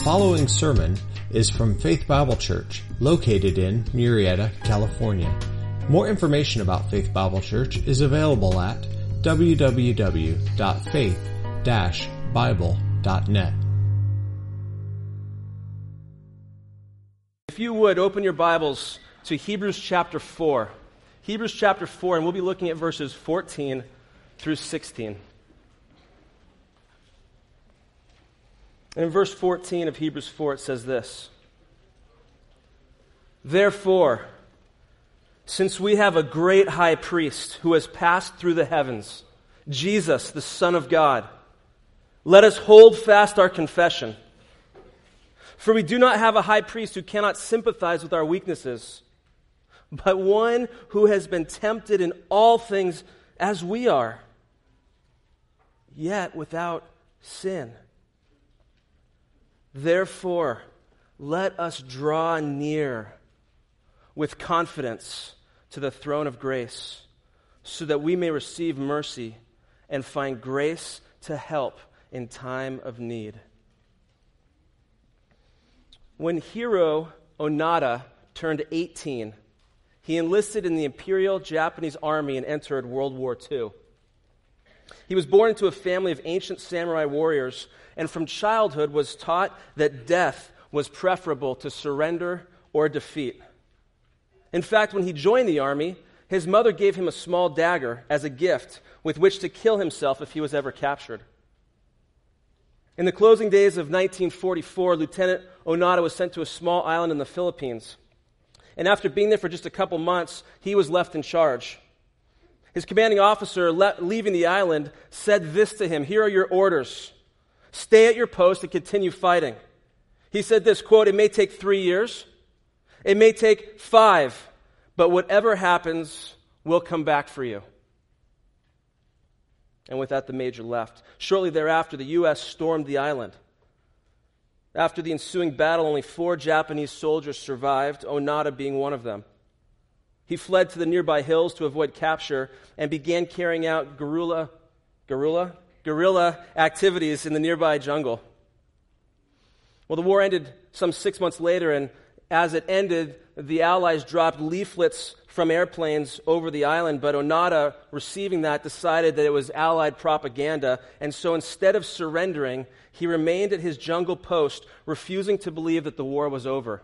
following sermon is from Faith Bible Church, located in Murrieta, California. More information about Faith Bible Church is available at www.faith-bible.net. If you would, open your Bibles to Hebrews chapter 4. Hebrews chapter 4, and we'll be looking at verses 14 through 16. And in verse 14 of Hebrews 4, it says this: "Therefore, since we have a great high priest who has passed through the heavens, Jesus, the Son of God, let us hold fast our confession. For we do not have a high priest who cannot sympathize with our weaknesses, but one who has been tempted in all things as we are, yet without sin. Therefore, let us draw near with confidence to the throne of grace, so that we may receive mercy and find grace to help in time of need." When Hiro Onada turned 18, he enlisted in the Imperial Japanese Army and entered World War II. He was born into a family of ancient samurai warriors, and from childhood was taught that death was preferable to surrender or defeat. In fact, when he joined the army, his mother gave him a small dagger as a gift with which to kill himself if he was ever captured. In the closing days of 1944, Lieutenant Onada was sent to a small island in the Philippines. And after being there for just a couple months, he was left in charge. His commanding officer, leaving the island, said this to him: "Here are your orders. Stay at your post and continue fighting." He said this, quote, "It may take 3 years. It may take 5, but whatever happens, we'll come back for you." And with that, the major left. Shortly thereafter, the U.S. stormed the island. After the ensuing battle, only 4 Japanese soldiers survived, Onada being one of them. He fled to the nearby hills to avoid capture and began carrying out guerrilla activities in the nearby jungle. Well, the war ended some 6 months later, and as it ended, the Allies dropped leaflets from airplanes over the island, but Onada, receiving that, decided that it was Allied propaganda, and so instead of surrendering, he remained at his jungle post, refusing to believe that the war was over.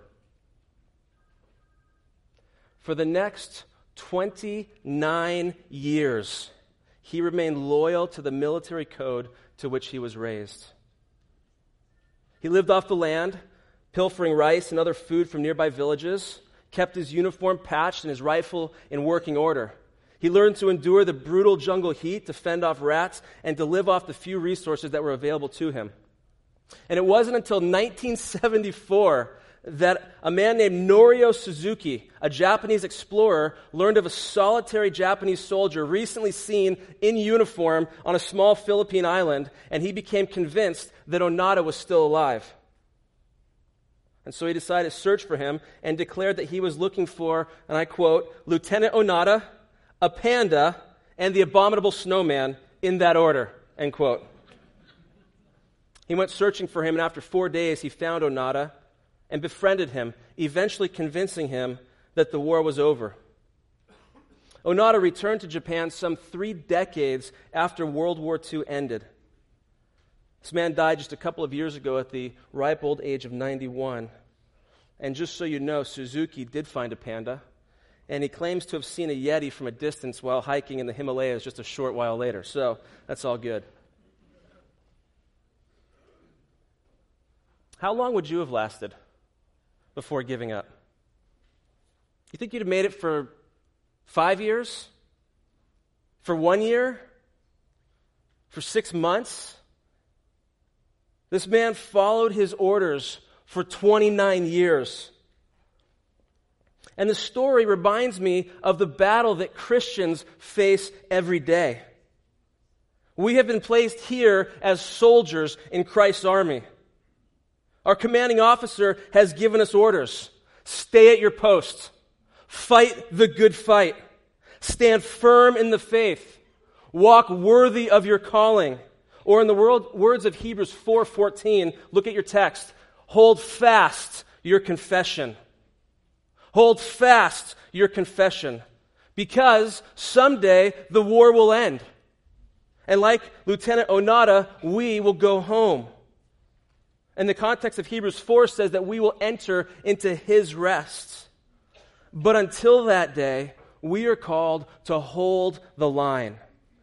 For the next 29 years, he remained loyal to the military code to which he was raised. He lived off the land, pilfering rice and other food from nearby villages, kept his uniform patched and his rifle in working order. He learned to endure the brutal jungle heat, to fend off rats, and to live off the few resources that were available to him. And it wasn't until 1974 that a man named Norio Suzuki, a Japanese explorer, learned of a solitary Japanese soldier recently seen in uniform on a small Philippine island, and he became convinced that Onada was still alive. And so he decided to search for him and declared that he was looking for, and I quote, "Lieutenant Onada, a panda, and the abominable snowman, in that order," end quote. He went searching for him, and after 4 days he found Onada and befriended him, eventually convincing him that the war was over. Onada returned to Japan some 3 decades after World War II ended. This man died just a couple of years ago at the ripe old age of 91. And just so you know, Suzuki did find a panda, and he claims to have seen a Yeti from a distance while hiking in the Himalayas just a short while later. So that's all good. How long would you have lasted before giving up? You think you'd have made it for 5 years? For 1 year? For 6 months? This man followed his orders for 29 years. And the story reminds me of the battle that Christians face every day. We have been placed here as soldiers in Christ's army. Our commanding officer has given us orders. Stay at your post. Fight the good fight. Stand firm in the faith. Walk worthy of your calling. Or in the words of Hebrews 4:14, look at your text. hold fast your confession. Hold fast your confession, because someday the war will end. And like Lieutenant Onada, we will go home. And the context of Hebrews 4 says that we will enter into his rest. But until that day, we are called to hold the line.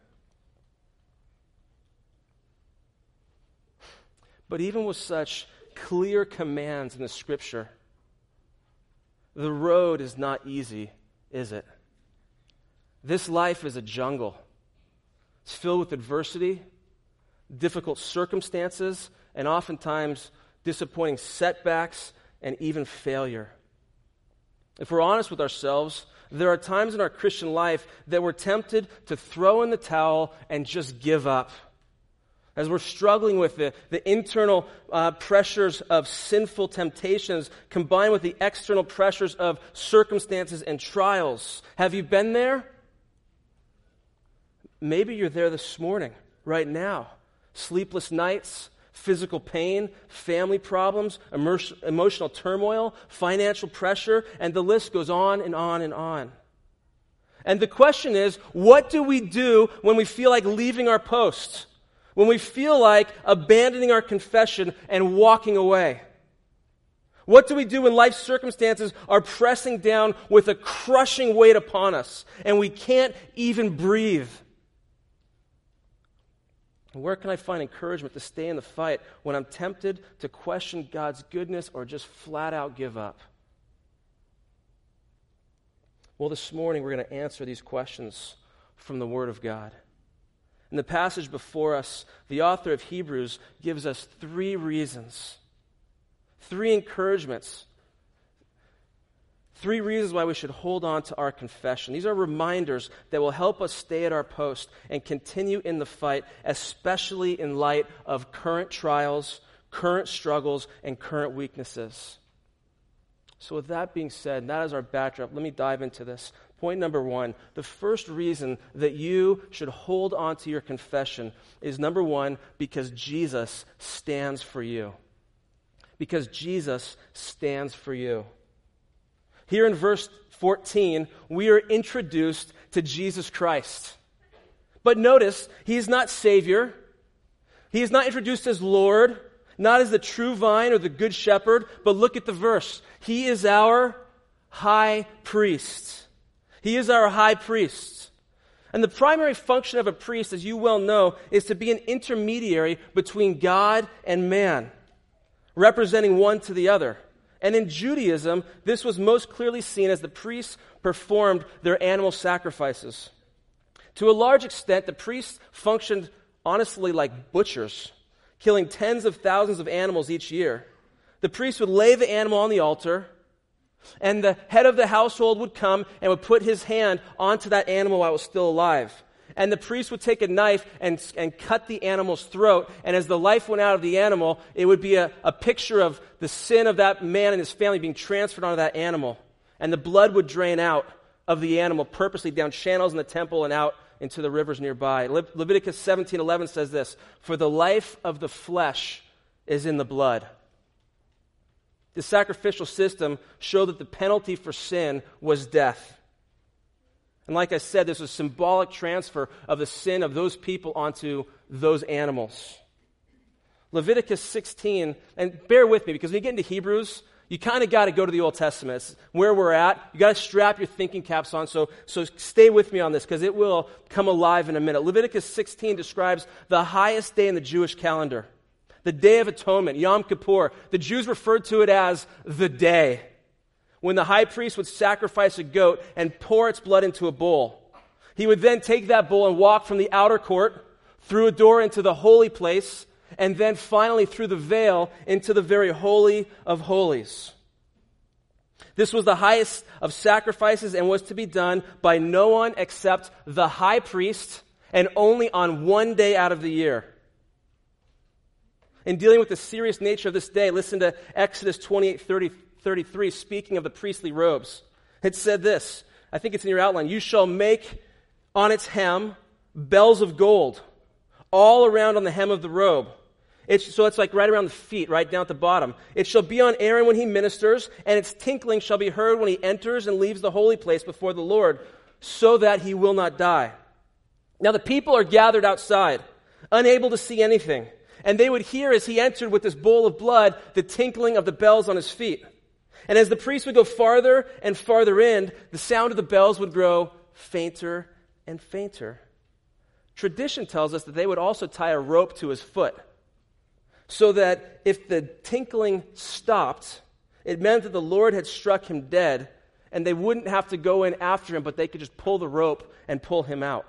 But even with such clear commands in the Scripture, the road is not easy, is it? This life is a jungle. It's filled with adversity, difficult circumstances, and oftentimes disappointing setbacks and even failure. If we're honest with ourselves, there are times in our Christian life that we're tempted to throw in the towel and just give up. As we're struggling with the internal pressures of sinful temptations combined with the external pressures of circumstances and trials. Have you been there? Maybe you're there this morning, right now. Sleepless nights, physical pain, family problems, emotional turmoil, financial pressure, and the list goes on and on and on. And the question is, what do we do when we feel like leaving our post? When we feel like abandoning our confession and walking away? What do we do when life circumstances are pressing down with a crushing weight upon us and we can't even breathe? Where can I find encouragement to stay in the fight when I'm tempted to question God's goodness or just flat out give up? Well, this morning we're going to answer these questions from the Word of God. In the passage before us, the author of Hebrews gives us 3 reasons, 3 encouragements, 3 reasons why we should hold on to our confession. These are reminders that will help us stay at our post and continue in the fight, especially in light of current trials, current struggles, and current weaknesses. So with that being said, that is our backdrop. Let me dive into this. Point number 1, the first reason that you should hold on to your confession is, number 1, because Jesus stands for you. Because Jesus stands for you. Here in verse 14, we are introduced to Jesus Christ. But notice, he is not Savior. He is not introduced as Lord, not as the true vine or the good shepherd, but look at the verse. He is our high priest. He is our high priest. And the primary function of a priest, as you well know, is to be an intermediary between God and man, representing one to the other. And in Judaism, this was most clearly seen as the priests performed their animal sacrifices. To a large extent, the priests functioned honestly like butchers, killing tens of thousands of animals each year. The priest would lay the animal on the altar, and the head of the household would come and would put his hand onto that animal while it was still alive. And the priest would take a knife and cut the animal's throat. And as the life went out of the animal, it would be a picture of the sin of that man and his family being transferred onto that animal. And the blood would drain out of the animal purposely down channels in the temple and out into the rivers nearby. Leviticus 17:11 says this, "For the life of the flesh is in the blood." The sacrificial system showed that the penalty for sin was death. And like I said, this was a symbolic transfer of the sin of those people onto those animals. Leviticus 16, and bear with me, because when you get into Hebrews, you kind of got to go to the Old Testament. It's where we're at. You got to strap your thinking caps on, so stay with me on this, because it will come alive in a minute. Leviticus 16 describes the highest day in the Jewish calendar, the Day of Atonement, Yom Kippur. The Jews referred to it as the day, when the high priest would sacrifice a goat and pour its blood into a bowl. He would then take that bowl and walk from the outer court through a door into the holy place, and then finally through the veil into the very holy of holies. This was the highest of sacrifices and was to be done by no one except the high priest, and only on one day out of the year. In dealing with the serious nature of this day, listen to Exodus 28:33, speaking of the priestly robes. It said this, I think it's in your outline, "You shall make on its hem bells of gold, all around on the hem of the robe. So it's like right around the feet, right down at the bottom. It shall be on Aaron when he ministers, and its tinkling shall be heard when he enters and leaves the holy place before the Lord, so that he will not die. Now the people are gathered outside, unable to see anything, and they would hear as he entered with this bowl of blood the tinkling of the bells on his feet. And as the priest would go farther and farther in, the sound of the bells would grow fainter and fainter. Tradition tells us that they would also tie a rope to his foot, so that if the tinkling stopped, it meant that the Lord had struck him dead, and they wouldn't have to go in after him, but they could just pull the rope and pull him out.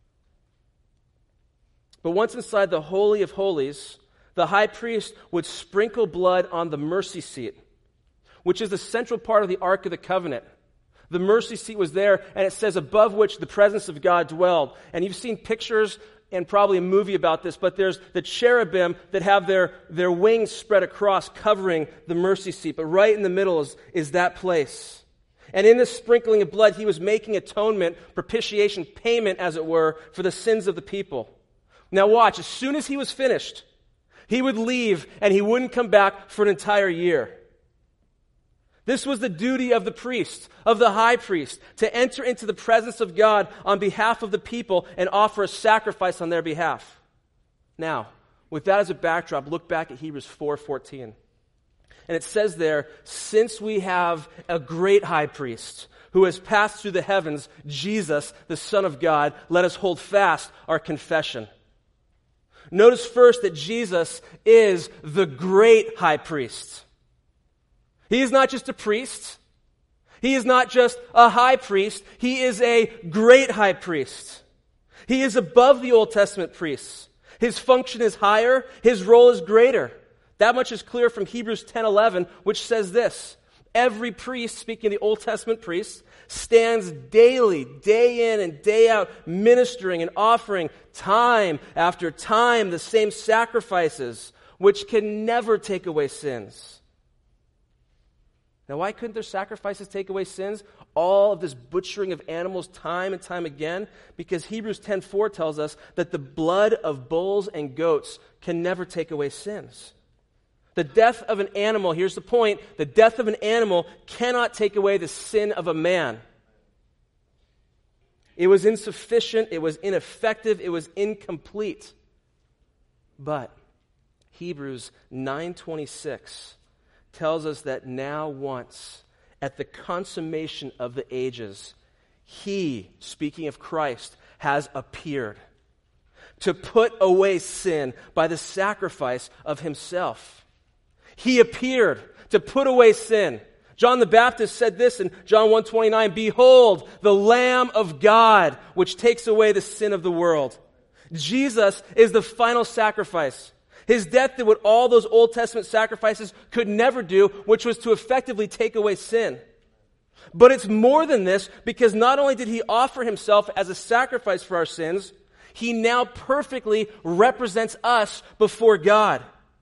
But once inside the Holy of Holies, the high priest would sprinkle blood on the mercy seat, which is the central part of the Ark of the Covenant. The mercy seat was there, and it says above which the presence of God dwelled. And you've seen pictures and probably a movie about this, but there's the cherubim that have their wings spread across, covering the mercy seat. But right in the middle is that place. And in this sprinkling of blood, he was making atonement, propitiation, payment, as it were, for the sins of the people. Now watch, as soon as he was finished, he would leave, and he wouldn't come back for an entire year. This was the duty of the priest, of the high priest, to enter into the presence of God on behalf of the people and offer a sacrifice on their behalf. Now, with that as a backdrop, look back at Hebrews 4:14. And it says there, since we have a great high priest who has passed through the heavens, Jesus, the Son of God, let us hold fast our confession. Notice first that Jesus is the great high priest. He is not just a priest. He is not just a high priest. He is a great high priest. He is above the Old Testament priests. His function is higher. His role is greater. That much is clear from Hebrews 10:11, which says this: every priest, speaking of the Old Testament priests, stands daily, day in and day out, ministering and offering time after time the same sacrifices, which can never take away sins. Now, why couldn't their sacrifices take away sins? All of this butchering of animals time and time again? Because Hebrews 10:4 tells us that the blood of bulls and goats can never take away sins. The death of an animal, here's the point, the death of an animal cannot take away the sin of a man. It was insufficient, it was ineffective, it was incomplete. But Hebrews 9:26 tells us that now once, at the consummation of the ages, he, speaking of Christ, has appeared to put away sin by the sacrifice of himself. He appeared to put away sin. John the Baptist said this in John 1:29, "Behold, the Lamb of God, which takes away the sin of the world." Jesus is the final sacrifice. His death did what all those Old Testament sacrifices could never do, which was to effectively take away sin. But it's more than this, because not only did he offer himself as a sacrifice for our sins, he now perfectly represents us before God.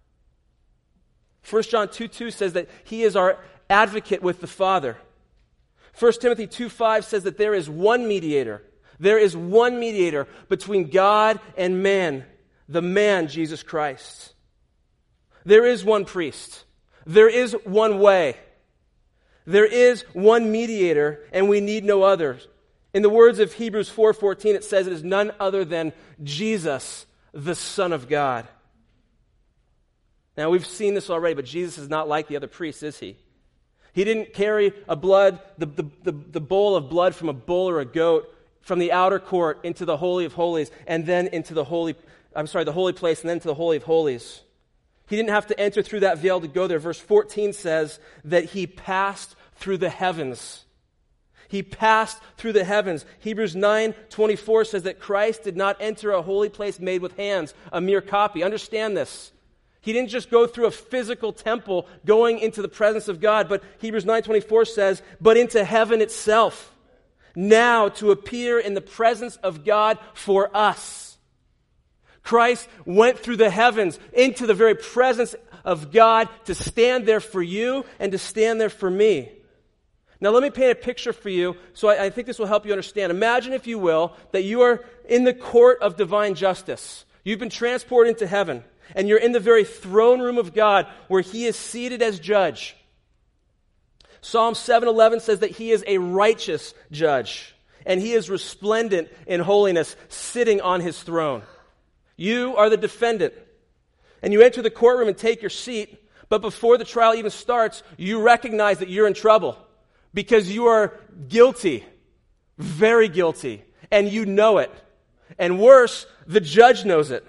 1 John 2:2 says that he is our advocate with the Father. 1 Timothy 2:5 says that there is one mediator. There is one mediator between God and man, the man, Jesus Christ. There is one priest. There is one way. There is one mediator, and we need no other. In the words of Hebrews 4:14, it says it is none other than Jesus, the Son of God. Now, we've seen this already, but Jesus is not like the other priests, is he? He didn't carry the bowl of blood from a bull or a goat from the outer court into the Holy of Holies, and then into the holy place, and then to the Holy of Holies. He didn't have to enter through that veil to go there. Verse 14 says that he passed through the heavens. He passed through the heavens. Hebrews 9:24 says that Christ did not enter a holy place made with hands, a mere copy. Understand this. He didn't just go through a physical temple going into the presence of God, but Hebrews 9:24 says, but into heaven itself, now to appear in the presence of God for us. Christ went through the heavens into the very presence of God to stand there for you and to stand there for me. Now let me paint a picture for you, so I think this will help you understand. Imagine, if you will, that you are in the court of divine justice. You've been transported into heaven. And you're in the very throne room of God where he is seated as judge. Psalm 7:11 says that he is a righteous judge, and he is resplendent in holiness, sitting on his throne. You are the defendant, and you enter the courtroom and take your seat, but before the trial even starts, you recognize that you're in trouble because you are guilty, very guilty, and you know it. And worse, the judge knows it.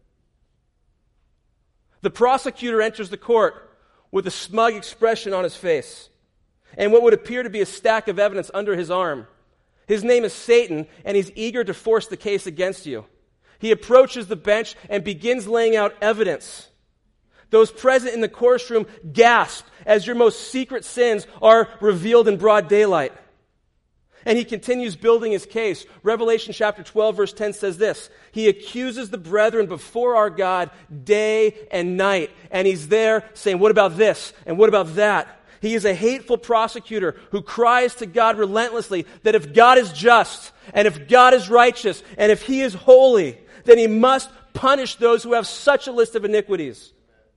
The prosecutor enters the court with a smug expression on his face and what would appear to be a stack of evidence under his arm. His name is Satan, and he's eager to force the case against you. He approaches the bench and begins laying out evidence. Those present in the courtroom gasp as your most secret sins are revealed in broad daylight. And he continues building his case. Revelation chapter 12 verse 10 says this: he accuses the brethren before our God day and night. And he's there saying, what about this? And what about that? He is a hateful prosecutor who cries to God relentlessly that if God is just, and if God is righteous, and if he is holy, then he must punish those who have such a list of iniquities.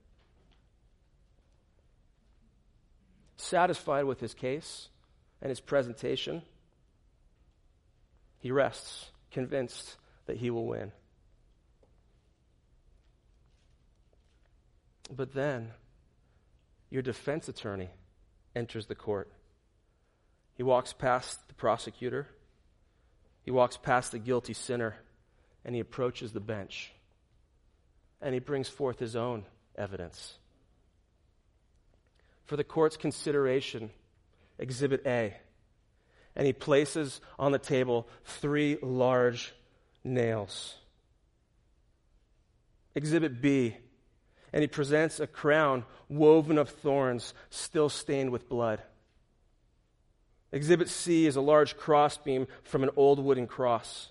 Satisfied with his case and his presentation, he rests, convinced that he will win. But then, your defense attorney enters the court. He walks past the prosecutor. He walks past the guilty sinner, and he approaches the bench. And he brings forth his own evidence. For the court's consideration, Exhibit A. And he places on the table 3 large nails. Exhibit B. And he presents a crown woven of thorns, still stained with blood. Exhibit C is a large crossbeam from an old wooden cross.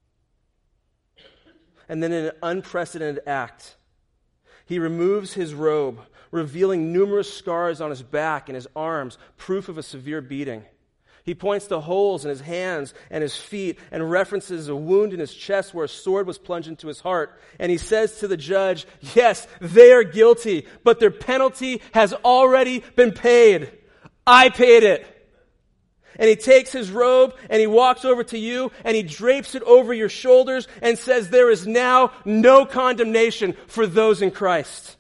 And then in an unprecedented act, he removes his robe, revealing numerous scars on his back and his arms, proof of a severe beating. He points to holes in his hands and his feet and references a wound in his chest where a sword was plunged into his heart. And he says to the judge, yes, they are guilty, but their penalty has already been paid. I paid it. And he takes his robe and he walks over to you and he drapes it over your shoulders and says, there is now no condemnation for those in Christ.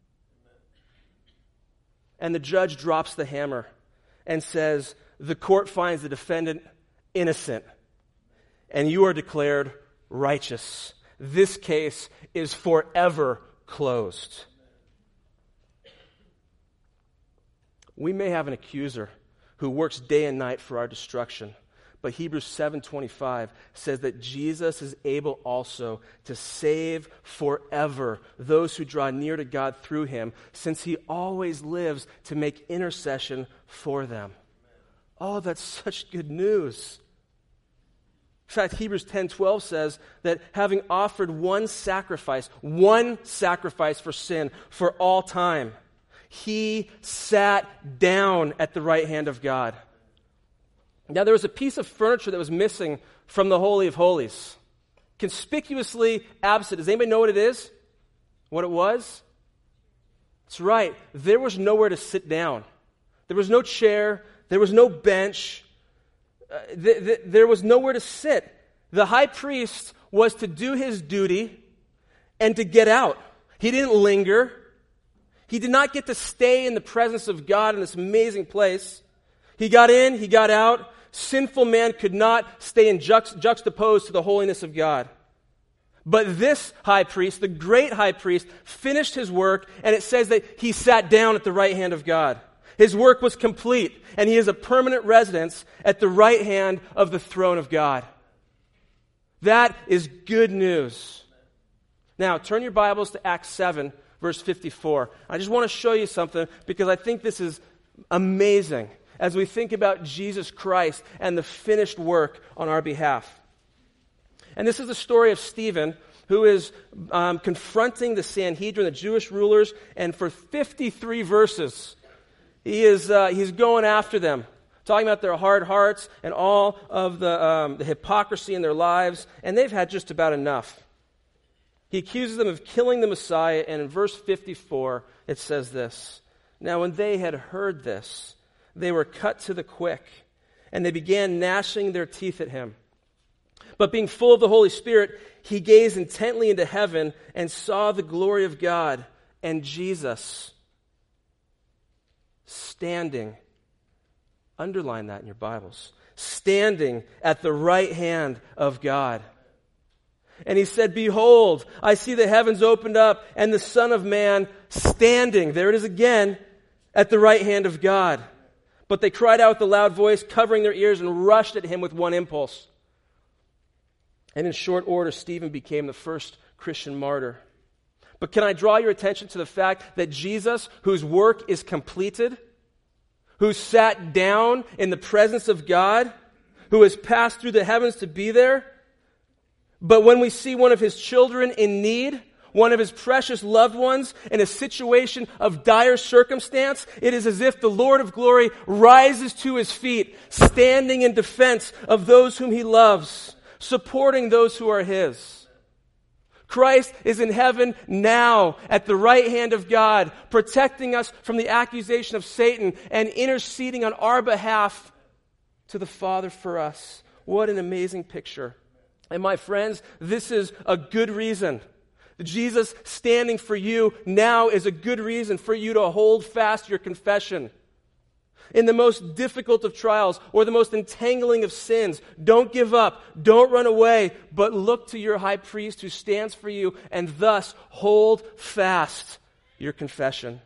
And the judge drops the hammer and says, the court finds the defendant innocent, and you are declared righteous. This case is forever closed. We may have an accuser who works day and night for our destruction, but Hebrews 7:25 says that Jesus is able also to save forever those who draw near to God through him, since he always lives to make intercession for them. Oh, that's such good news. In fact, Hebrews 10:12 says that having offered one sacrifice for sin for all time, he sat down at the right hand of God. Now, there was a piece of furniture that was missing from the Holy of Holies. Conspicuously absent. Does anybody know what it is? What it was? That's right. There was nowhere to sit down. There was no chair. There was no bench. There was nowhere to sit. The high priest was to do his duty and to get out. He didn't linger. He did not get to stay in the presence of God in this amazing place. He got in, he got out. Sinful man could not stay in juxtaposed to the holiness of God. But this high priest, the great high priest, finished his work, and it says that he sat down at the right hand of God. His work was complete, and he is a permanent residence at the right hand of the throne of God. That is good news. Now, turn your Bibles to Acts 7, verse 54. I just want to show you something because I think this is amazing as we think about Jesus Christ and the finished work on our behalf. And this is the story of Stephen, who is confronting the Sanhedrin, the Jewish rulers, and for 53 verses, he's going after them, talking about their hard hearts and all of the hypocrisy in their lives, and they've had just about enough. He accuses them of killing the Messiah, and in verse 54, it says this: "Now when they had heard this, they were cut to the quick, and they began gnashing their teeth at him. But being full of the Holy Spirit, he gazed intently into heaven and saw the glory of God and Jesus standing," underline that in your Bibles, "standing at the right hand of God. And he said, Behold, I see the heavens opened up and the Son of Man standing," there it is again, "at the right hand of God. But they cried out with a loud voice, covering their ears, and rushed at him with one impulse." And in short order, Stephen became the first Christian martyr. But can I draw your attention to the fact that Jesus, whose work is completed, who sat down in the presence of God, who has passed through the heavens to be there, but when we see one of his children in need, one of his precious loved ones in a situation of dire circumstance, it is as if the Lord of glory rises to his feet, standing in defense of those whom he loves, supporting those who are his. Christ is in heaven now at the right hand of God, protecting us from the accusation of Satan and interceding on our behalf to the Father for us. What an amazing picture. And my friends, this is a good reason. Jesus standing for you now is a good reason for you to hold fast your confession. In the most difficult of trials or the most entangling of sins, don't give up, don't run away, but look to your high priest who stands for you and thus hold fast your confession.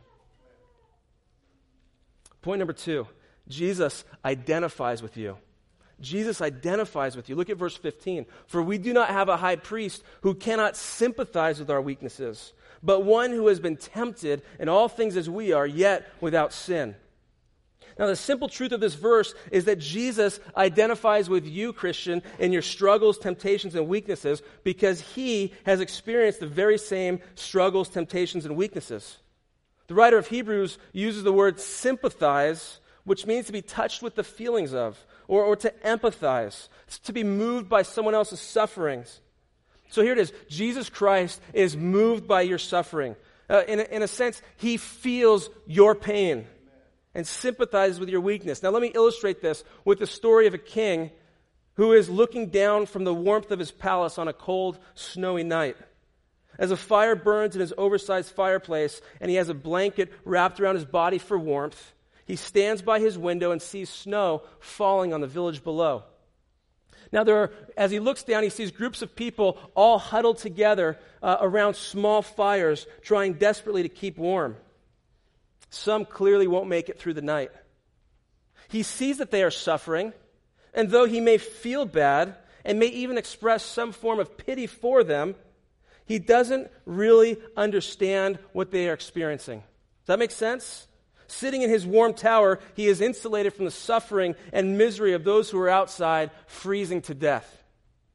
Point number 2, Jesus identifies with you. Jesus identifies with you. Look at verse 15. "For we do not have a high priest who cannot sympathize with our weaknesses, but one who has been tempted in all things as we are, yet without sin." Now, the simple truth of this verse is that Jesus identifies with you, Christian, in your struggles, temptations, and weaknesses because he has experienced the very same struggles, temptations, and weaknesses. The writer of Hebrews uses the word sympathize, which means to be touched with the feelings of, or to empathize, to be moved by someone else's sufferings. So here it is. Jesus Christ is moved by your suffering. In a sense, he feels your pain and sympathizes with your weakness. Now let me illustrate this with the story of a king who is looking down from the warmth of his palace on a cold, snowy night. As a fire burns in his oversized fireplace and he has a blanket wrapped around his body for warmth, he stands by his window and sees snow falling on the village below. Now, as he looks down, he sees groups of people all huddled together around small fires, trying desperately to keep warm. Some clearly won't make it through the night. He sees that they are suffering, and though he may feel bad and may even express some form of pity for them, he doesn't really understand what they are experiencing. Does that make sense? Sitting in his warm tower, he is insulated from the suffering and misery of those who are outside, freezing to death.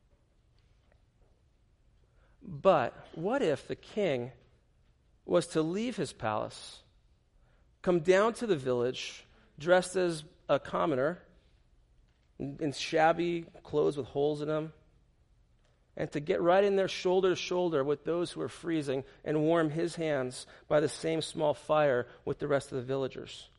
But what if the king was to leave his palace, come down to the village, dressed as a commoner, in shabby clothes with holes in them, and to get right in there shoulder to shoulder with those who are freezing and warm his hands by the same small fire with the rest of the villagers?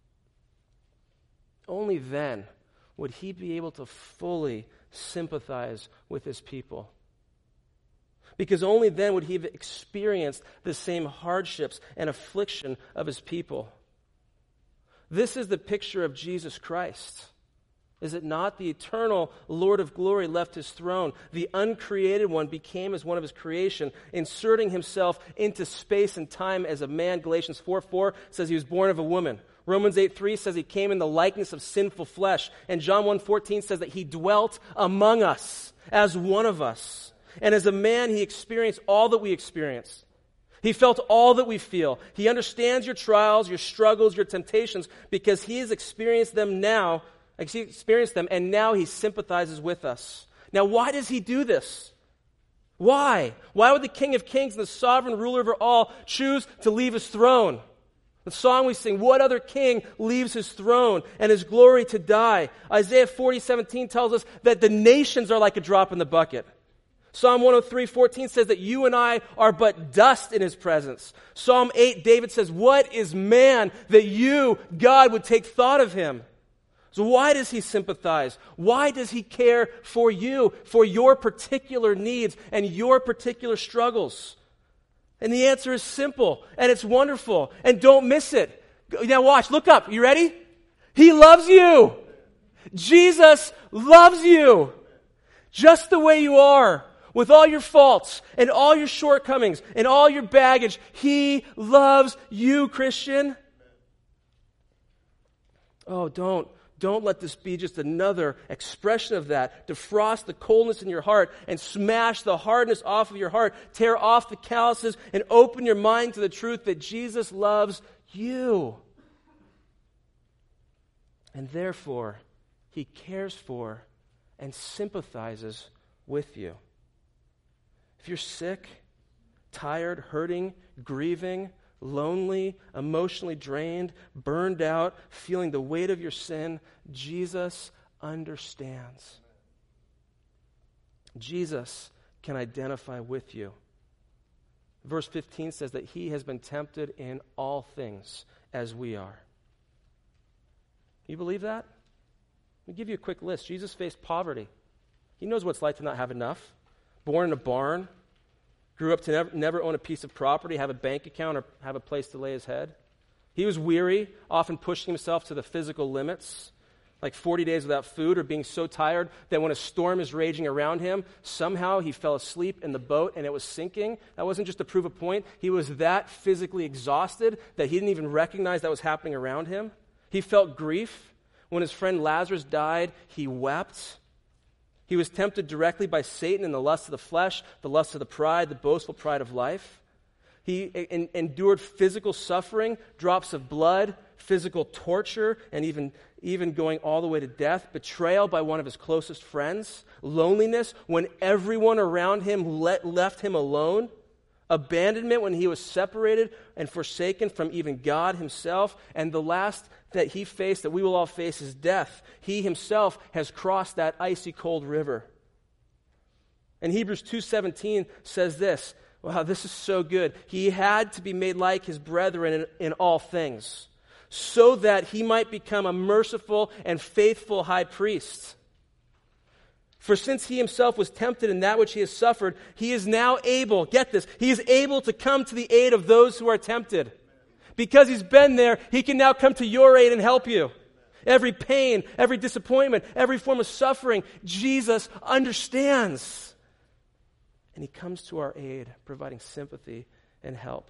Only then would he be able to fully sympathize with his people. Because only then would he have experienced the same hardships and affliction of his people. This is the picture of Jesus Christ. Is it not? The eternal Lord of glory left his throne. The uncreated one became as one of his creation, inserting himself into space and time as a man. Galatians 4:4 says he was born of a woman. Romans 8:3 says he came in the likeness of sinful flesh. And John 1:14 says that he dwelt among us as one of us. And as a man, he experienced all that we experience. He felt all that we feel. He understands your trials, your struggles, your temptations, because he has experienced them now. He experienced them, and now he sympathizes with us. Now, why does he do this? Why? Why would the King of Kings and the sovereign ruler over all choose to leave his throne? The song we sing, what other king leaves his throne and his glory to die? Isaiah 40:17 tells us that the nations are like a drop in the bucket. Psalm 103:14 says that you and I are but dust in his presence. Psalm 8, David says, what is man that you, God, would take thought of him? So why does he sympathize? Why does he care for you, for your particular needs and your particular struggles? And the answer is simple, and it's wonderful, and don't miss it. Now watch, look up. You ready? He loves you. Jesus loves you. Just the way you are, with all your faults and all your shortcomings and all your baggage. He loves you, Christian. Oh, don't let this be just another expression of that. Defrost the coldness in your heart and smash the hardness off of your heart. Tear off the calluses and open your mind to the truth that Jesus loves you. And therefore, he cares for and sympathizes with you. If you're sick, tired, hurting, grieving, lonely, emotionally drained, burned out, feeling the weight of your sin, Jesus understands. Jesus can identify with you. Verse 15 says that he has been tempted in all things as we are. You believe that? Let me give you a quick list. Jesus faced poverty. He knows what it's like to not have enough. Born in a barn, grew up to never own a piece of property, have a bank account, or have a place to lay his head. He was weary, often pushing himself to the physical limits, like 40 days without food or being so tired that when a storm is raging around him, somehow he fell asleep in the boat and it was sinking. That wasn't just to prove a point. He was that physically exhausted that he didn't even recognize that was happening around him. He felt grief. When his friend Lazarus died, he wept. He was tempted directly by Satan in the lust of the flesh, the lust of the pride, the boastful pride of life. He endured physical suffering, drops of blood, physical torture, and even going all the way to death, betrayal by one of his closest friends, loneliness when everyone around him left him alone, abandonment when he was separated and forsaken from even God himself, and the last that he faced, that we will all face, is death. He himself has crossed that icy cold river. And Hebrews 2:17 says this. Wow, this is so good. He had to be made like his brethren in all things, so that he might become a merciful and faithful high priest. For since he himself was tempted in that which he has suffered, he is now able, get this, he is able to come to the aid of those who are tempted. Because he's been there, he can now come to your aid and help you. Every pain, every disappointment, every form of suffering, Jesus understands. And he comes to our aid, providing sympathy and help.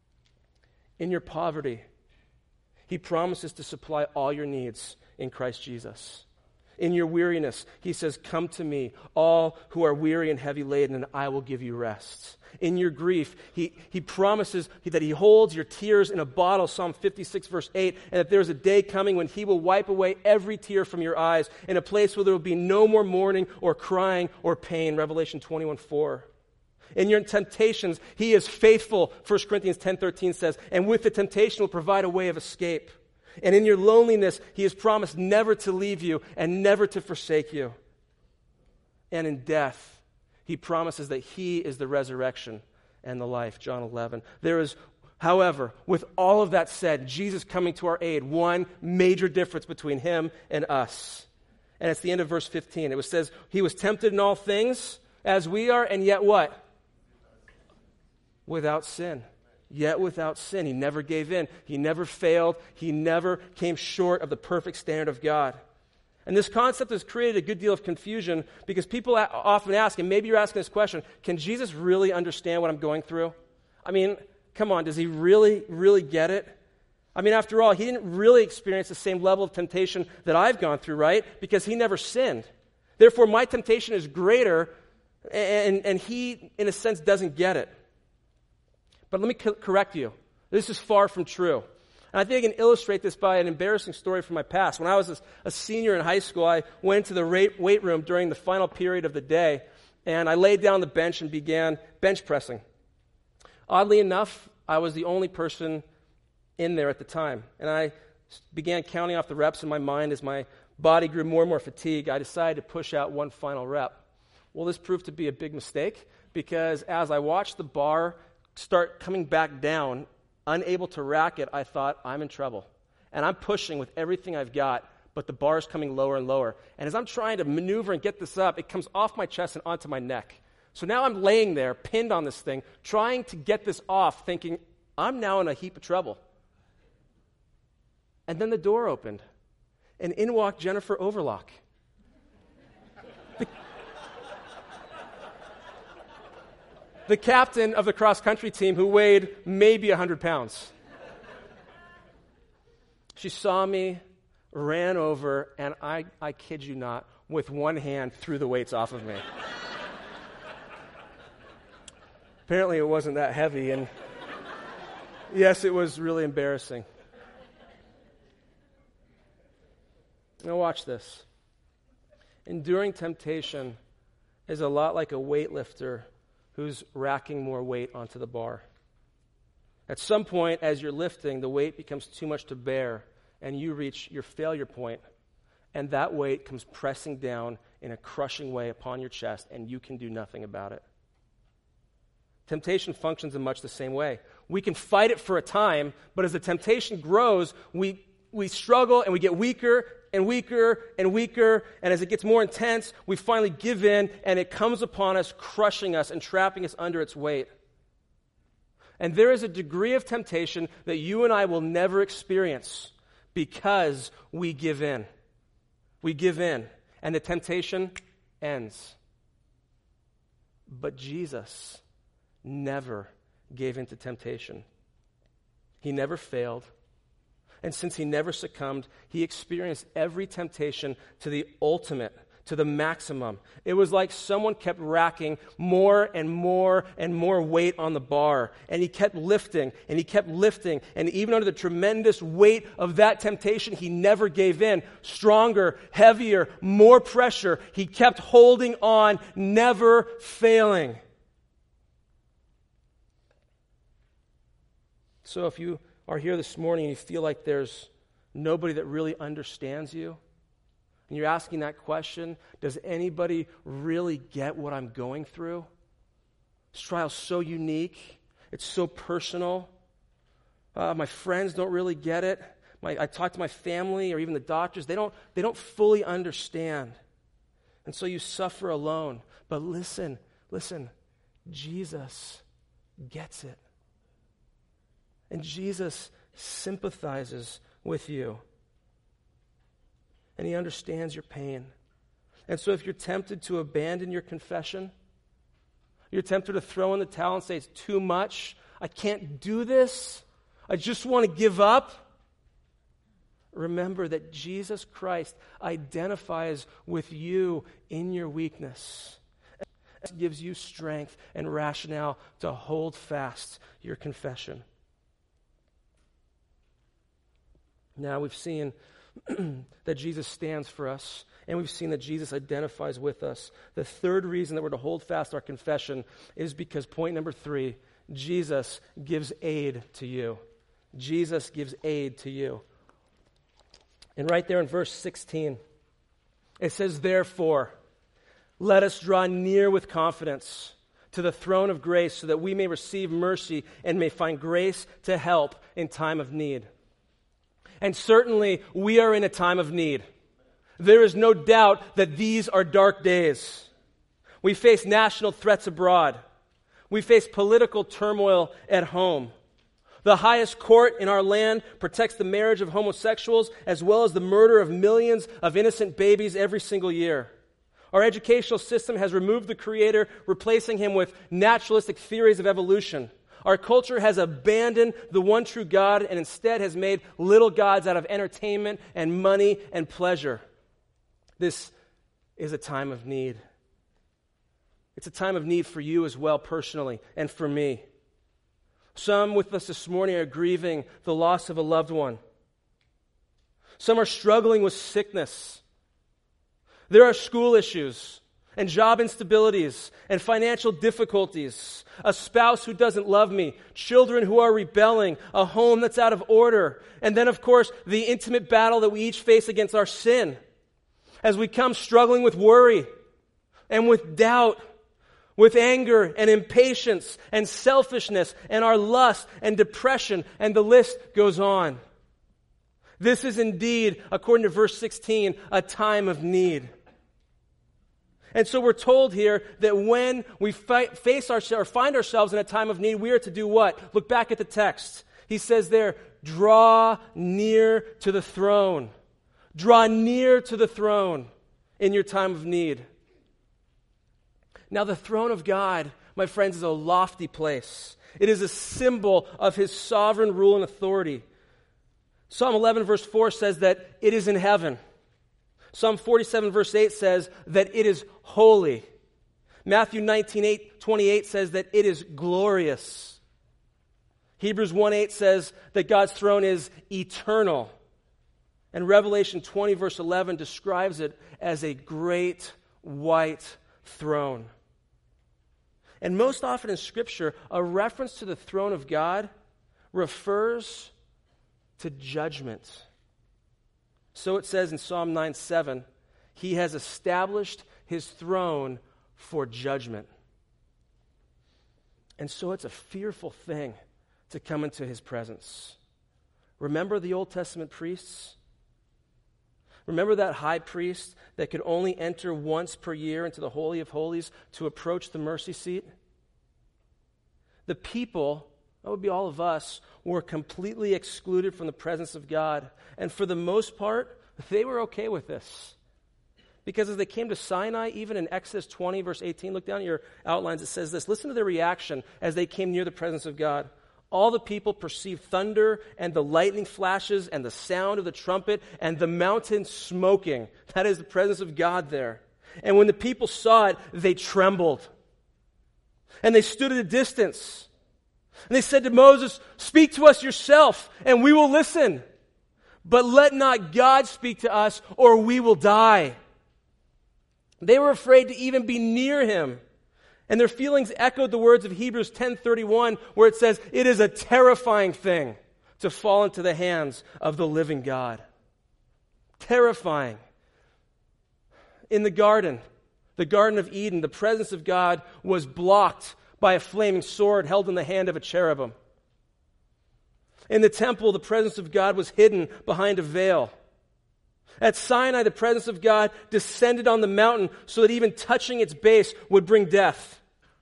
In your poverty, he promises to supply all your needs in Christ Jesus. In your weariness, he says, come to me, all who are weary and heavy laden, and I will give you rest. In your grief, he promises that he holds your tears in a bottle, Psalm 56, verse 8, and that there's a day coming when he will wipe away every tear from your eyes in a place where there will be no more mourning or crying or pain, Revelation 21:4. In your temptations, he is faithful, 1 Corinthians 10:13 says, and with the temptation will provide a way of escape. And in your loneliness, he has promised never to leave you and never to forsake you. And in death, he promises that he is the resurrection and the life, John 11. There is, however, with all of that said, Jesus coming to our aid, one major difference between him and us. And it's the end of verse 15. It says, he was tempted in all things as we are, and yet what? Without sin. Yet without sin. He never gave in. He never failed. He never came short of the perfect standard of God. And this concept has created a good deal of confusion because people often ask, and maybe you're asking this question, can Jesus really understand what I'm going through? I mean, come on, does he really, really get it? I mean, after all, he didn't really experience the same level of temptation that I've gone through, right? Because he never sinned. Therefore, my temptation is greater, and he, in a sense, doesn't get it. But let me correct you. This is far from true. And I think I can illustrate this by an embarrassing story from my past. When I was a senior in high school, I went to the weight room during the final period of the day, and I laid down on the bench and began bench pressing. Oddly enough, I was the only person in there at the time. And I began counting off the reps in my mind as my body grew more and more fatigued. I decided to push out one final rep. Well, this proved to be a big mistake because as I watched the bar start coming back down, unable to rack it, I thought, I'm in trouble. And I'm pushing with everything I've got, but the bar is coming lower and lower. And as I'm trying to maneuver and get this up, it comes off my chest and onto my neck. So now I'm laying there, pinned on this thing, trying to get this off, thinking, I'm now in a heap of trouble. And then the door opened, and in walked Jennifer Overlock. The captain of the cross-country team who weighed maybe 100 pounds. She saw me, ran over, and I kid you not, with one hand threw the weights off of me. Apparently it wasn't that heavy, and yes, it was really embarrassing. Now watch this. Enduring temptation is a lot like a weightlifter who's racking more weight onto the bar. At some point, as you're lifting, the weight becomes too much to bear, and you reach your failure point, and that weight comes pressing down in a crushing way upon your chest, and you can do nothing about it. Temptation functions in much the same way. We can fight it for a time, but as the temptation grows, we struggle and we get weaker and weaker and weaker, and as it gets more intense, we finally give in, and it comes upon us, crushing us and trapping us under its weight. And there is a degree of temptation that you and I will never experience because we give in. We give in, and the temptation ends. But Jesus never gave in to temptation. He never failed. And since he never succumbed, he experienced every temptation to the ultimate, to the maximum. It was like someone kept racking more and more and more weight on the bar. And he kept lifting, and he kept lifting. And even under the tremendous weight of that temptation, he never gave in. Stronger, heavier, more pressure. He kept holding on, never failing. So if you are here this morning and you feel like there's nobody that really understands you, and you're asking that question, does anybody really get what I'm going through? This trial's so unique. It's so personal. My friends don't really get it. I talk to my family or even the doctors. They don't fully understand. And so you suffer alone. But listen, Jesus gets it. And Jesus sympathizes with you. And he understands your pain. And so if you're tempted to abandon your confession, you're tempted to throw in the towel and say, it's too much, I can't do this, I just want to give up, remember that Jesus Christ identifies with you in your weakness. It gives you strength and rationale to hold fast your confession. Now we've seen that Jesus stands for us, and we've seen that Jesus identifies with us. The third reason that we're to hold fast our confession is because, point number 3, Jesus gives aid to you. Jesus gives aid to you. And right there in verse 16, it says, therefore, let us draw near with confidence to the throne of grace so that we may receive mercy and may find grace to help in time of need. And certainly, we are in a time of need. There is no doubt that these are dark days. We face national threats abroad. We face political turmoil at home. The highest court in our land protects the marriage of homosexuals as well as the murder of millions of innocent babies every single year. Our educational system has removed the Creator, replacing him with naturalistic theories of evolution. Our culture has abandoned the one true God and instead has made little gods out of entertainment and money and pleasure. This is a time of need. It's a time of need for you as well personally and for me. Some with us this morning are grieving the loss of a loved one. Some are struggling with sickness. There are school issues and job instabilities and financial difficulties, a spouse who doesn't love me, children who are rebelling, a home that's out of order, and then, of course, the intimate battle that we each face against our sin as we come struggling with worry, and with doubt, with anger and impatience and selfishness and our lust and depression, and the list goes on. This is indeed, according to verse 16, a time of need. And so we're told here that when we face ourselves or find ourselves in a time of need, we are to do what? Look back at the text. He says there, draw near to the throne. Draw near to the throne in your time of need. Now, the throne of God, my friends, is a lofty place. It is a symbol of His sovereign rule and authority. Psalm 11 verse 4 says that it is in heaven. Psalm 47 verse 8 says that it is holy. Matthew 19:28 says that it is glorious. Hebrews 1:8 says that God's throne is eternal. And Revelation 20 verse 11 describes it as a great white throne. And most often in Scripture, a reference to the throne of God refers to judgment. So it says in Psalm 9:7, He has established His throne for judgment. And so it's a fearful thing to come into His presence. Remember the Old Testament priests? Remember that high priest that could only enter once per year into the Holy of Holies to approach the mercy seat? The people, that would be all of us, were completely excluded from the presence of God. And for the most part, they were okay with this. Because as they came to Sinai, even in Exodus 20, verse 18, look down at your outlines, it says this. Listen to their reaction as they came near the presence of God. All the people perceived thunder and the lightning flashes and the sound of the trumpet and the mountain smoking. That is the presence of God there. And when the people saw it, they trembled. And they stood at a distance. And they said to Moses, "Speak to us yourself, and we will listen. But let not God speak to us, or we will die." They were afraid to even be near Him. And their feelings echoed the words of Hebrews 10:31, where it says, "It is a terrifying thing to fall into the hands of the living God." Terrifying. In the Garden of Eden, the presence of God was blocked by a flaming sword held in the hand of a cherubim. In the temple, the presence of God was hidden behind a veil. At Sinai, the presence of God descended on the mountain so that even touching its base would bring death.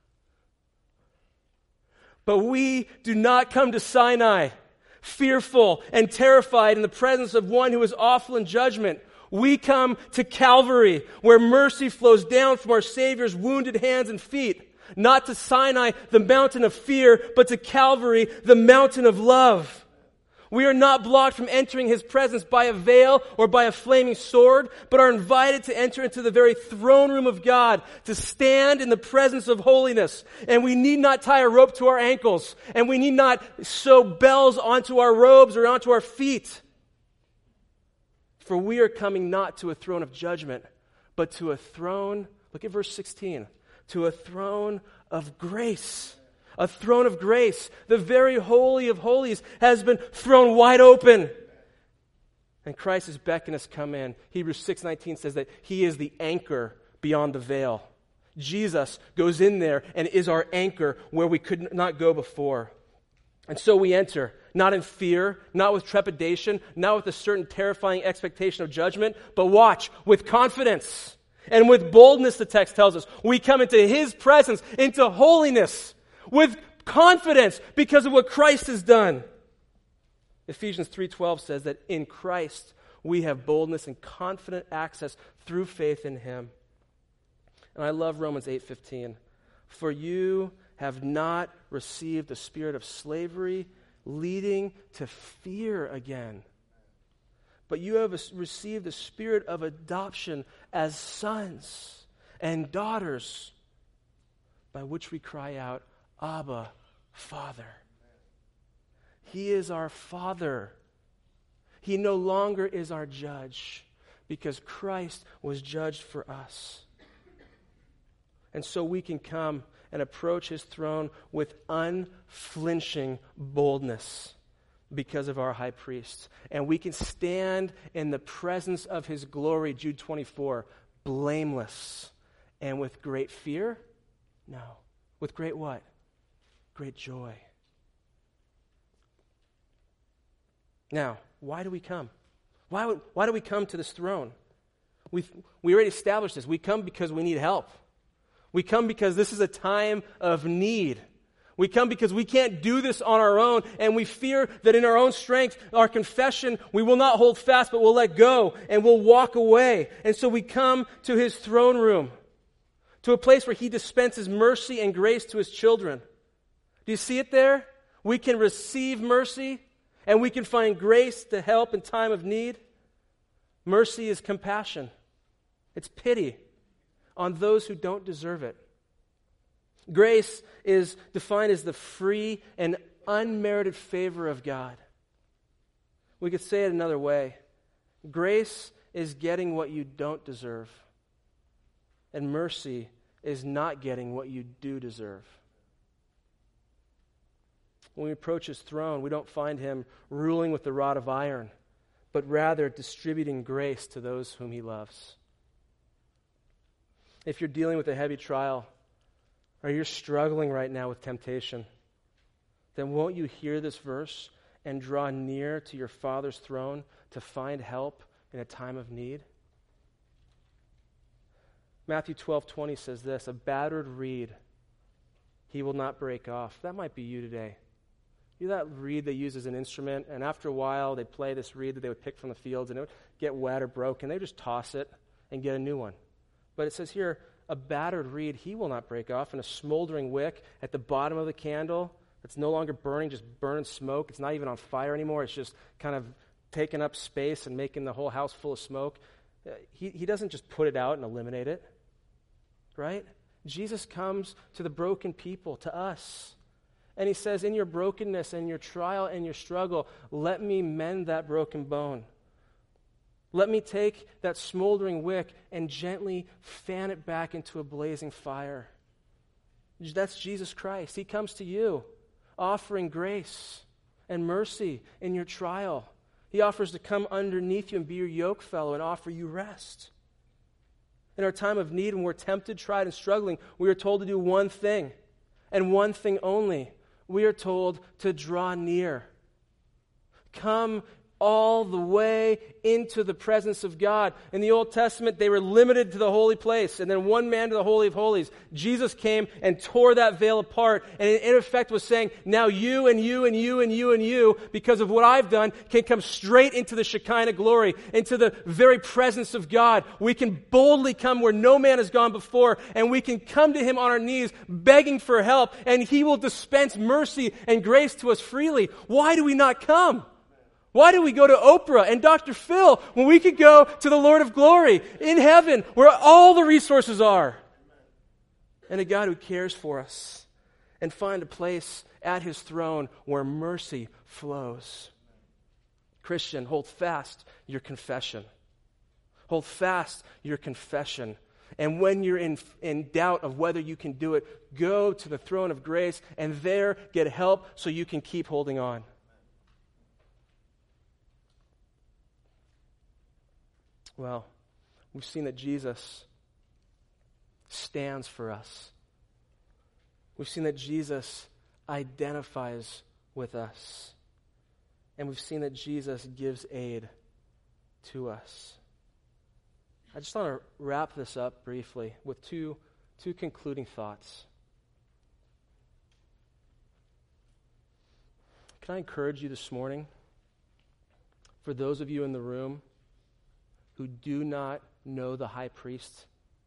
But we do not come to Sinai fearful and terrified in the presence of one who is awful in judgment. We come to Calvary, where mercy flows down from our Savior's wounded hands and feet. Not to Sinai, the mountain of fear, but to Calvary, the mountain of love. We are not blocked from entering His presence by a veil or by a flaming sword, but are invited to enter into the very throne room of God, to stand in the presence of holiness. And we need not tie a rope to our ankles, and we need not sew bells onto our robes or onto our feet. For we are coming not to a throne of judgment, but to a throne, look at verse 16, to a throne of grace. A throne of grace. The very holy of holies has been thrown wide open. And Christ is beckoning us to come in. Hebrews 6:19 says that He is the anchor beyond the veil. Jesus goes in there and is our anchor where we could not go before. And so we enter, not in fear, not with trepidation, not with a certain terrifying expectation of judgment, but watch, with confidence and with boldness, the text tells us. We come into His presence, into holiness, with confidence because of what Christ has done. Ephesians 3:12 says that in Christ we have boldness and confident access through faith in Him. And I love Romans 8:15. For you have not received the spirit of slavery leading to fear again, but you have received the spirit of adoption as sons and daughters, by which we cry out, Abba, Father. He is our Father. He no longer is our judge because Christ was judged for us. And so we can come and approach His throne with unflinching boldness because of our high priest. And we can stand in the presence of His glory, Jude 24, blameless And with great fear? No. With great what? Great joy. Now, why do we come? Why do we come to this throne? We already established this. We come because we need help. We come because this is a time of need. We come because we can't do this on our own, and we fear that in our own strength, our confession, we will not hold fast, but we'll let go, and we'll walk away. And so we come to his throne room, to a place where he dispenses mercy and grace to his children. Do you see it there? We can receive mercy, and we can find grace to help in time of need. Mercy is compassion. It's pity on those who don't deserve it. Grace is defined as the free and unmerited favor of God. We could say it another way. Grace is getting what you don't deserve, and mercy is not getting what you do deserve. When we approach his throne, we don't find him ruling with the rod of iron, but rather distributing grace to those whom he loves. If you're dealing with a heavy trial, or you're struggling right now with temptation, then won't you hear this verse and draw near to your Father's throne to find help in a time of need? Matthew 12:20 says this, a battered reed he will not break off. That might be you today. You know that reed they use as an instrument, and after a while they play this reed that they would pick from the fields, and it would get wet or broken. They would just toss it and get a new one. But it says here, a battered reed he will not break off, and a smoldering wick at the bottom of the candle that's no longer burning, just burning smoke. It's not even on fire anymore. It's just kind of taking up space and making the whole house full of smoke. He doesn't just put it out and eliminate it, right? Jesus comes to the broken people, to us. And he says, in your brokenness and your trial and your struggle, let me mend that broken bone. Let me take that smoldering wick and gently fan it back into a blazing fire. That's Jesus Christ. He comes to you, offering grace and mercy in your trial. He offers to come underneath you and be your yoke fellow and offer you rest. In our time of need, when we're tempted, tried, and struggling, we are told to do one thing, and one thing only. We are told to draw near. Come all the way into the presence of God. In the Old Testament, they were limited to the holy place, and then one man to the Holy of Holies. Jesus came and tore that veil apart, and in effect was saying, now you and you and you and you and you, because of what I've done, can come straight into the Shekinah glory, into the very presence of God. We can boldly come where no man has gone before, and we can come to him on our knees, begging for help, and he will dispense mercy and grace to us freely. Why do we not come? Why do we go to Oprah and Dr. Phil when we could go to the Lord of Glory in heaven where all the resources are? And a God who cares for us, and find a place at his throne where mercy flows. Christian, hold fast your confession. Hold fast your confession. And when you're in doubt of whether you can do it, go to the throne of grace and there get help so you can keep holding on. Well, we've seen that Jesus stands for us. We've seen that Jesus identifies with us. And we've seen that Jesus gives aid to us. I just want to wrap this up briefly with two concluding thoughts. Can I encourage you this morning, for those of you in the room who do not know the high priest,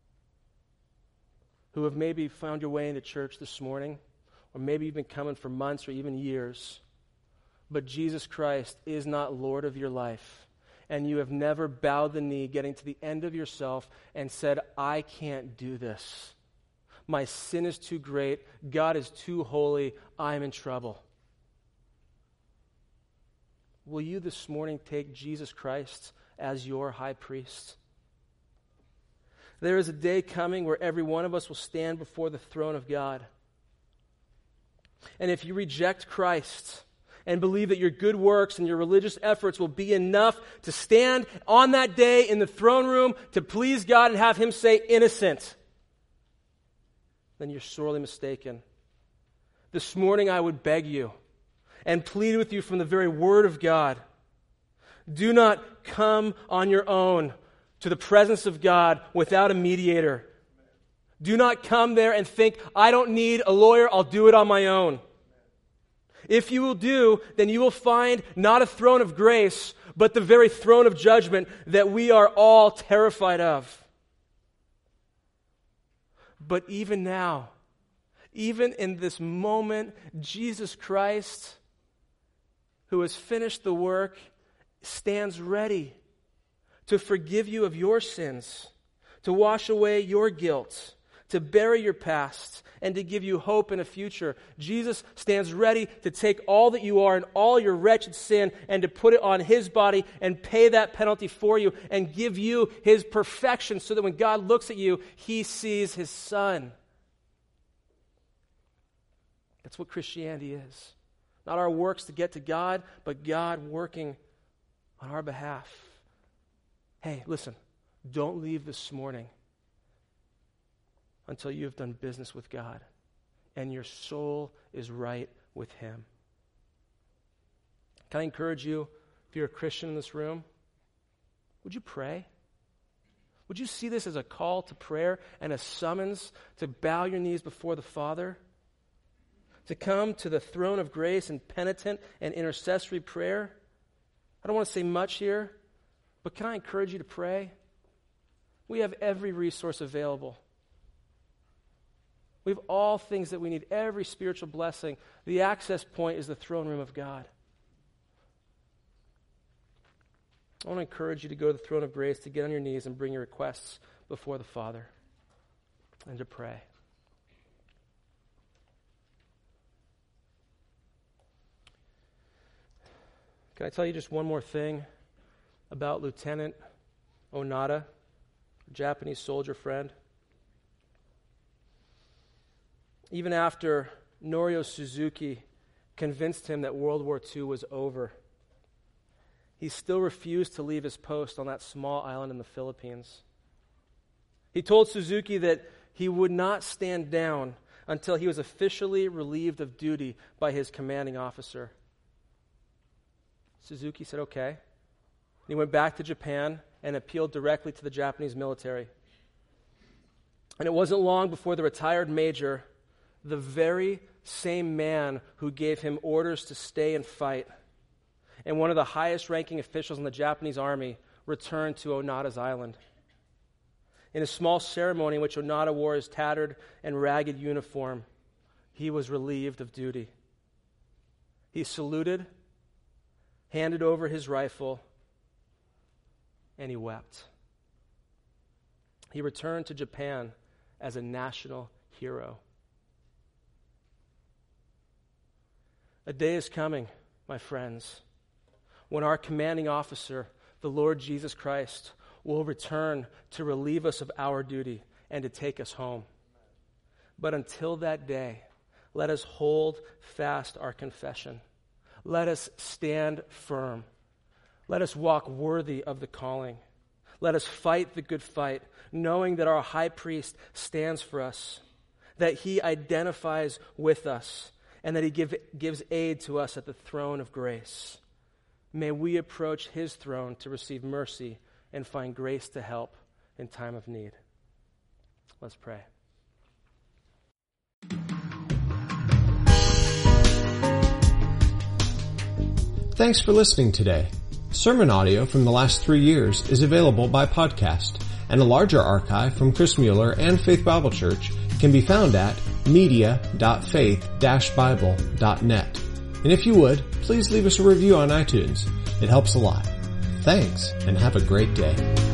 who have maybe found your way into church this morning, or maybe you've been coming for months or even years, but Jesus Christ is not Lord of your life, and you have never bowed the knee, getting to the end of yourself and said, I can't do this. My sin is too great. God is too holy. I'm in trouble. Will you this morning take Jesus Christ as your high priest? There is a day coming where every one of us will stand before the throne of God. And if you reject Christ and believe that your good works and your religious efforts will be enough to stand on that day in the throne room to please God and have him say innocent, then you're sorely mistaken. This morning I would beg you and plead with you from the very Word of God. Do not come on your own to the presence of God without a mediator. Do not come there and think, I don't need a lawyer, I'll do it on my own. If you will do, then you will find not a throne of grace, but the very throne of judgment that we are all terrified of. But even now, even in this moment, Jesus Christ, who has finished the work, stands ready to forgive you of your sins, to wash away your guilt, to bury your past, and to give you hope in a future. Jesus stands ready to take all that you are and all your wretched sin and to put it on His body and pay that penalty for you and give you His perfection so that when God looks at you, He sees His Son. That's what Christianity is. Not our works to get to God, but God working on our behalf. Hey, listen, don't leave this morning until you have done business with God and your soul is right with Him. Can I encourage you, if you're a Christian in this room, would you pray? Would you see this as a call to prayer and a summons to bow your knees before the Father? To come to the throne of grace in penitent and intercessory prayer? I don't want to say much here, but can I encourage you to pray? We have every resource available. We have all things that we need, every spiritual blessing. The access point is the throne room of God. I want to encourage you to go to the throne of grace, to get on your knees and bring your requests before the Father, and to pray. Can I tell you just one more thing about Lieutenant Onada, a Japanese soldier friend? Even after Norio Suzuki convinced him that World War II was over, he still refused to leave his post on that small island in the Philippines. He told Suzuki that he would not stand down until he was officially relieved of duty by his commanding officer. Suzuki said, okay. And he went back to Japan and appealed directly to the Japanese military. And it wasn't long before the retired major, the very same man who gave him orders to stay and fight, and one of the highest-ranking officials in the Japanese army, returned to Onada's island. In a small ceremony in which Onada wore his tattered and ragged uniform, he was relieved of duty. He saluted, handed over his rifle, and he wept. He returned to Japan as a national hero. A day is coming, my friends, when our commanding officer, the Lord Jesus Christ, will return to relieve us of our duty and to take us home. But until that day, let us hold fast our confession. Let us stand firm. Let us walk worthy of the calling. Let us fight the good fight, knowing that our high priest stands for us, that he identifies with us, and that he gives aid to us at the throne of grace. May we approach his throne to receive mercy and find grace to help in time of need. Let's pray. Thanks for listening today. Sermon audio from the last 3 years is available by podcast, and a larger archive from Chris Mueller and Faith Bible Church can be found at media.faith-bible.net. And if you would, please leave us a review on iTunes. It helps a lot. Thanks, and have a great day.